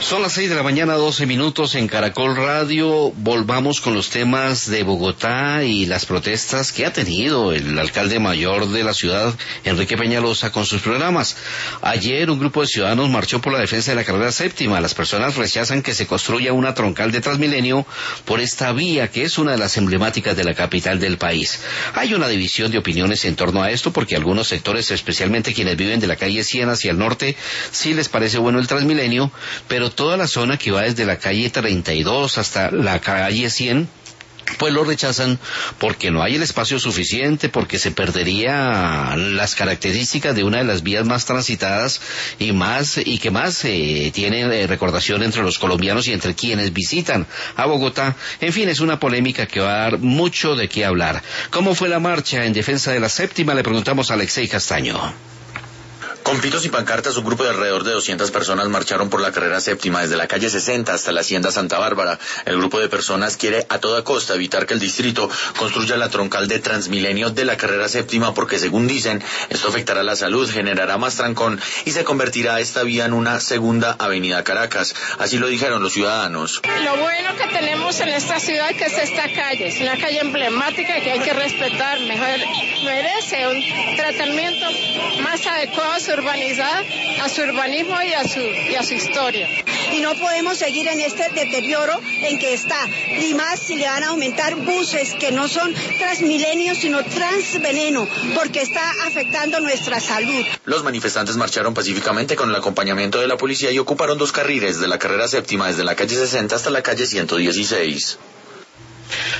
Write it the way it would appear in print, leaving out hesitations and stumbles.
Son las 6 de la mañana, 12 minutos en Caracol Radio. Volvamos con los temas de Bogotá y las protestas que ha tenido el alcalde mayor de la ciudad, Enrique Peñalosa, con sus programas. Ayer un grupo de ciudadanos marchó por la defensa de la carrera séptima. Las personas rechazan que se construya una troncal de Transmilenio por esta vía, que es una de las emblemáticas de la capital del país. Hay una división de opiniones en torno a esto, porque algunos sectores, especialmente quienes viven de la calle 100 hacia el norte, sí les parece bueno el Transmilenio, pero toda la zona que va desde la calle 32 hasta la calle 100, pues lo rechazan porque no hay el espacio suficiente, porque se perdería las características de una de las vías más transitadas y que más tiene recordación entre los colombianos y entre quienes visitan a Bogotá. En fin, es una polémica que va a dar mucho de qué hablar. ¿Cómo fue la marcha en defensa de la séptima? Le preguntamos a Alexei Castaño. Con pitos y pancartas, un grupo de alrededor de 200 personas marcharon por la carrera séptima desde la calle 60 hasta la hacienda Santa Bárbara. El grupo de personas quiere a toda costa evitar que el distrito construya la troncal de Transmilenio de la carrera séptima porque, según dicen, esto afectará la salud, generará más trancón y se convertirá esta vía en una segunda avenida Caracas. Así lo dijeron los ciudadanos. Lo bueno que tenemos en esta ciudad que es esta calle, es una calle emblemática que hay que respetar, merece un tratamiento más adecuado a su urbanidad, a su urbanismo y a su historia. Y no podemos seguir en este deterioro en que está, y más si le van a aumentar buses que no son Transmilenio sino Transveneno, porque está afectando nuestra salud. Los manifestantes marcharon pacíficamente con el acompañamiento de la policía y ocuparon 2 carriles de la carrera séptima desde la calle 60 hasta la calle 116.